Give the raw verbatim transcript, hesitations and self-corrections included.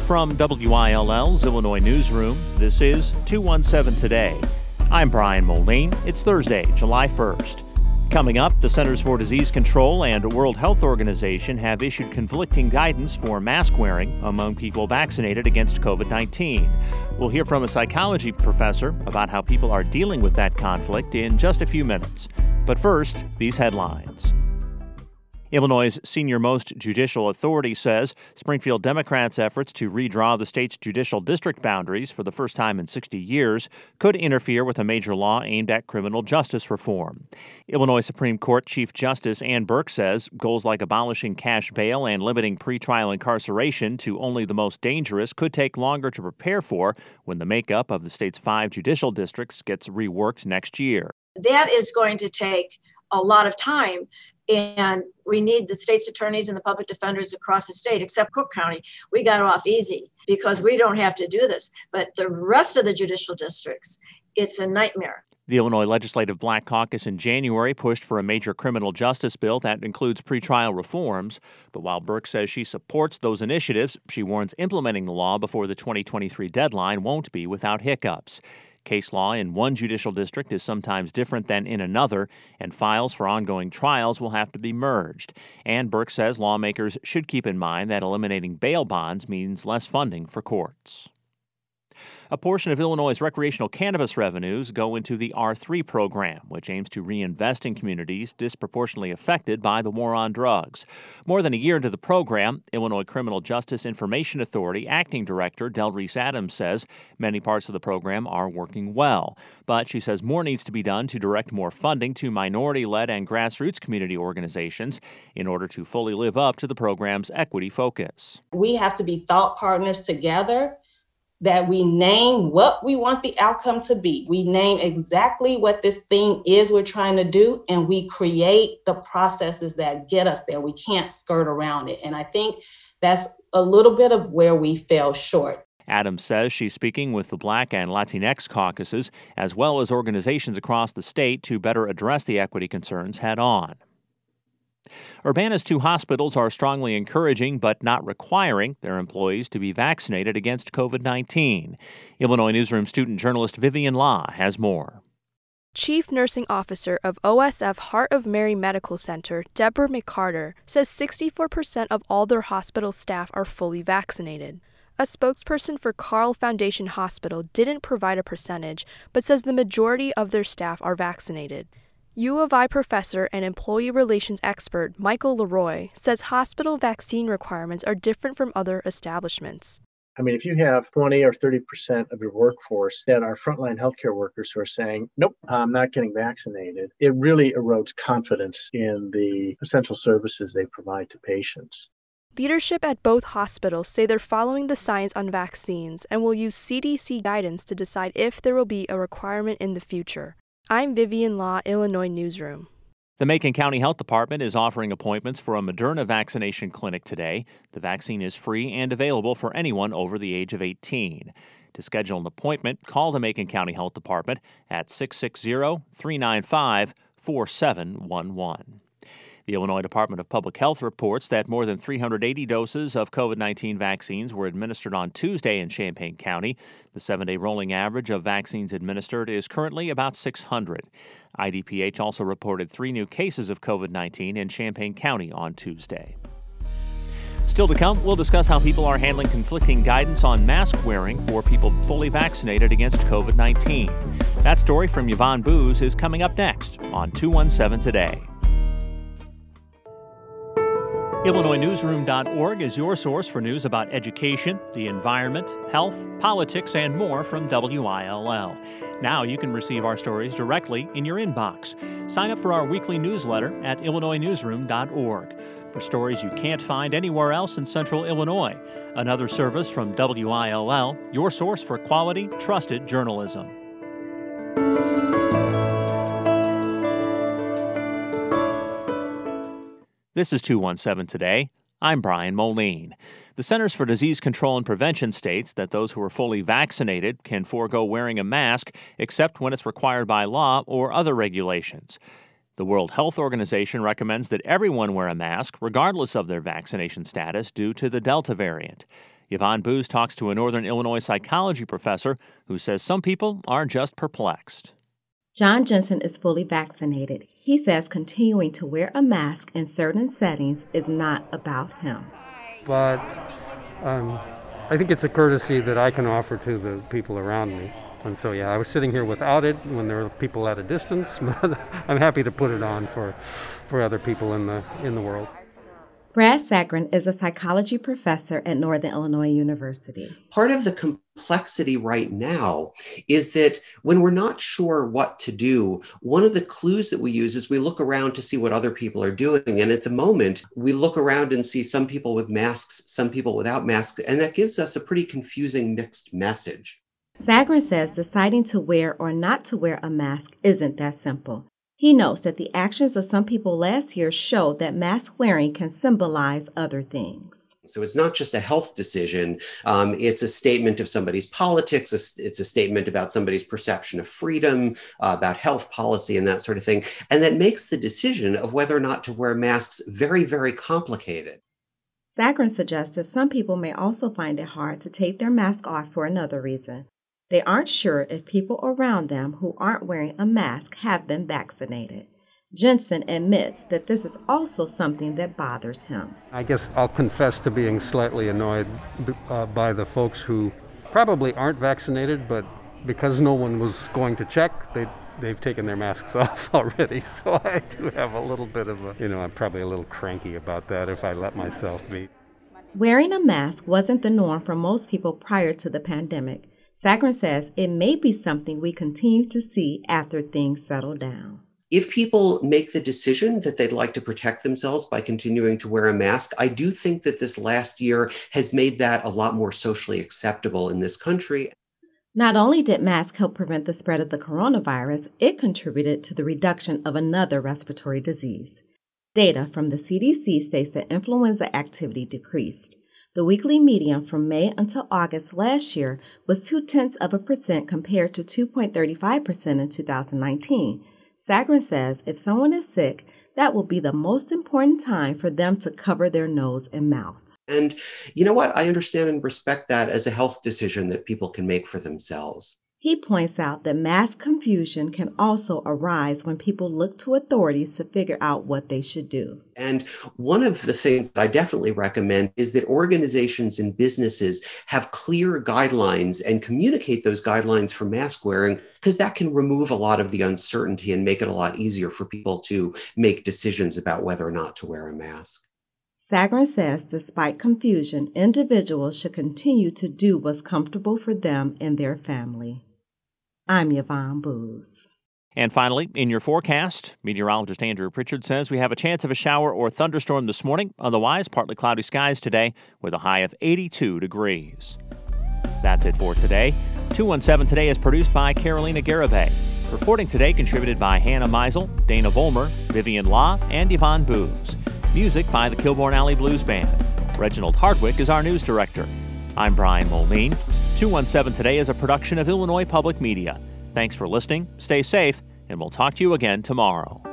From W I L L's Illinois Newsroom, this is two one seven Today. I'm Brian Moline. It's Thursday, July first. Coming up, the Centers for Disease Control and World Health Organization have issued conflicting guidance for mask wearing among people vaccinated against covid nineteen. We'll hear from a psychology professor about how people are dealing with that conflict in just a few minutes. But first, these headlines. Illinois' senior-most judicial authority says Springfield Democrats' efforts to redraw the state's judicial district boundaries for the first time in sixty years could interfere with a major law aimed at criminal justice reform. Illinois Supreme Court Chief Justice Ann Burke says goals like abolishing cash bail and limiting pretrial incarceration to only the most dangerous could take longer to prepare for when the makeup of the state's five judicial districts gets reworked next year. That is going to take a lot of time. And we need the state's attorneys and the public defenders across the state, except Cook County. We got off easy because we don't have to do this. But the rest of the judicial districts, it's a nightmare. The Illinois Legislative Black Caucus in January pushed for a major criminal justice bill that includes pretrial reforms. But while Burke says she supports those initiatives, she warns implementing the law before the twenty twenty-three deadline won't be without hiccups. Case law in one judicial district is sometimes different than in another, and files for ongoing trials will have to be merged. And Burke says lawmakers should keep in mind that eliminating bail bonds means less funding for courts. A portion of Illinois' recreational cannabis revenues go into the R three program, which aims to reinvest in communities disproportionately affected by the war on drugs. More than a year into the program, Illinois Criminal Justice Information Authority Acting Director Delreese Adams says many parts of the program are working well. But she says more needs to be done to direct more funding to minority-led and grassroots community organizations in order to fully live up to the program's equity focus. We have to be thought partners together, that we name what we want the outcome to be. We name exactly what this thing is we're trying to do, and we create the processes that get us there. We can't skirt around it. And I think that's a little bit of where we fell short. Adams says she's speaking with the Black and Latinx caucuses, as well as organizations across the state, to better address the equity concerns head on. Urbana's two hospitals are strongly encouraging but not requiring their employees to be vaccinated against covid nineteen. Illinois Newsroom student journalist Vivian Law has more. Chief Nursing Officer of O S F Heart of Mary Medical Center, Deborah McCarter, says sixty-four percent of all their hospital staff are fully vaccinated. A spokesperson for Carle Foundation Hospital didn't provide a percentage, but says the majority of their staff are vaccinated. U of I professor and employee relations expert Michael Leroy says hospital vaccine requirements are different from other establishments. I mean, if you have twenty or thirty percent of your workforce that are frontline healthcare workers who are saying, nope, I'm not getting vaccinated, it really erodes confidence in the essential services they provide to patients. Leadership at both hospitals say they're following the science on vaccines and will use C D C guidance to decide if there will be a requirement in the future. I'm Vivian Law, Illinois Newsroom. The Macon County Health Department is offering appointments for a Moderna vaccination clinic today. The vaccine is free and available for anyone over the age of eighteen. To schedule an appointment, call the Macon County Health Department at six six zero, three nine five, four seven one one. The Illinois Department of Public Health reports that more than three hundred eighty doses of covid nineteen vaccines were administered on Tuesday in Champaign County. The seven-day rolling average of vaccines administered is currently about six hundred. I D P H also reported three new cases of covid nineteen in Champaign County on Tuesday. Still to come, we'll discuss how people are handling conflicting guidance on mask wearing for people fully vaccinated against covid nineteen. That story from Yvonne Booz is coming up next on two one seven Today. Illinois Newsroom dot org is your source for news about education, the environment, health, politics, and more from W I L L. Now you can receive our stories directly in your inbox. Sign up for our weekly newsletter at Illinois Newsroom dot org for stories you can't find anywhere else in Central Illinois. Another service from W I L L, your source for quality, trusted journalism. This is two one seven Today. I'm Brian Moline. The Centers for Disease Control and Prevention states that those who are fully vaccinated can forego wearing a mask except when it's required by law or other regulations. The World Health Organization recommends that everyone wear a mask regardless of their vaccination status due to the Delta variant. Yvonne Booz talks to a Northern Illinois psychology professor who says some people are just perplexed. John Jensen is fully vaccinated. He says continuing to wear a mask in certain settings is not about him. But um, I think it's a courtesy that I can offer to the people around me. And so, yeah, I was sitting here without it when there were people at a distance, but I'm happy to put it on for, for other people in the in the world. Brad Sagarin is a psychology professor at Northern Illinois University. Part of the complexity right now is that when we're not sure what to do, one of the clues that we use is we look around to see what other people are doing. And at the moment, we look around and see some people with masks, some people without masks, and that gives us a pretty confusing mixed message. Sagarin says deciding to wear or not to wear a mask isn't that simple. He notes that the actions of some people last year show that mask wearing can symbolize other things. So it's not just a health decision. Um, it's a statement of somebody's politics. It's a statement about somebody's perception of freedom, uh, about health policy and that sort of thing. And that makes the decision of whether or not to wear masks very, very complicated. Sagarin suggests that some people may also find it hard to take their mask off for another reason. They aren't sure if people around them who aren't wearing a mask have been vaccinated. Jensen admits that this is also something that bothers him. I guess I'll confess to being slightly annoyed uh, by the folks who probably aren't vaccinated, but because no one was going to check, they, they've taken their masks off already. So I do have a little bit of a, you know, I'm probably a little cranky about that if I let myself be. Wearing a mask wasn't the norm for most people prior to the pandemic. Sagarin says it may be something we continue to see after things settle down. If people make the decision that they'd like to protect themselves by continuing to wear a mask, I do think that this last year has made that a lot more socially acceptable in this country. Not only did masks help prevent the spread of the coronavirus, it contributed to the reduction of another respiratory disease. Data from the C D C states that influenza activity decreased. The weekly median from May until August last year was two-tenths of a percent compared to two point three five percent in two thousand nineteen. Sagarin says if someone is sick, that will be the most important time for them to cover their nose and mouth. And you know what? I understand and respect that as a health decision that people can make for themselves. He points out that mass confusion can also arise when people look to authorities to figure out what they should do. And one of the things that I definitely recommend is that organizations and businesses have clear guidelines and communicate those guidelines for mask wearing, because that can remove a lot of the uncertainty and make it a lot easier for people to make decisions about whether or not to wear a mask. Sagarin says despite confusion, individuals should continue to do what's comfortable for them and their family. I'm Yvonne Booz. And finally, in your forecast, meteorologist Andrew Pritchard says we have a chance of a shower or thunderstorm this morning. Otherwise, partly cloudy skies today with a high of eighty-two degrees. That's it for today. two one seven Today is produced by Carolina Garibay. Reporting today contributed by Hannah Meisel, Dana Vollmer, Vivian Law, and Yvonne Booz. Music by the Kilbourne Alley Blues Band. Reginald Hardwick is our news director. I'm Brian Mulveen. two one seven Today is a production of Illinois Public Media. Thanks for listening, stay safe, and we'll talk to you again tomorrow.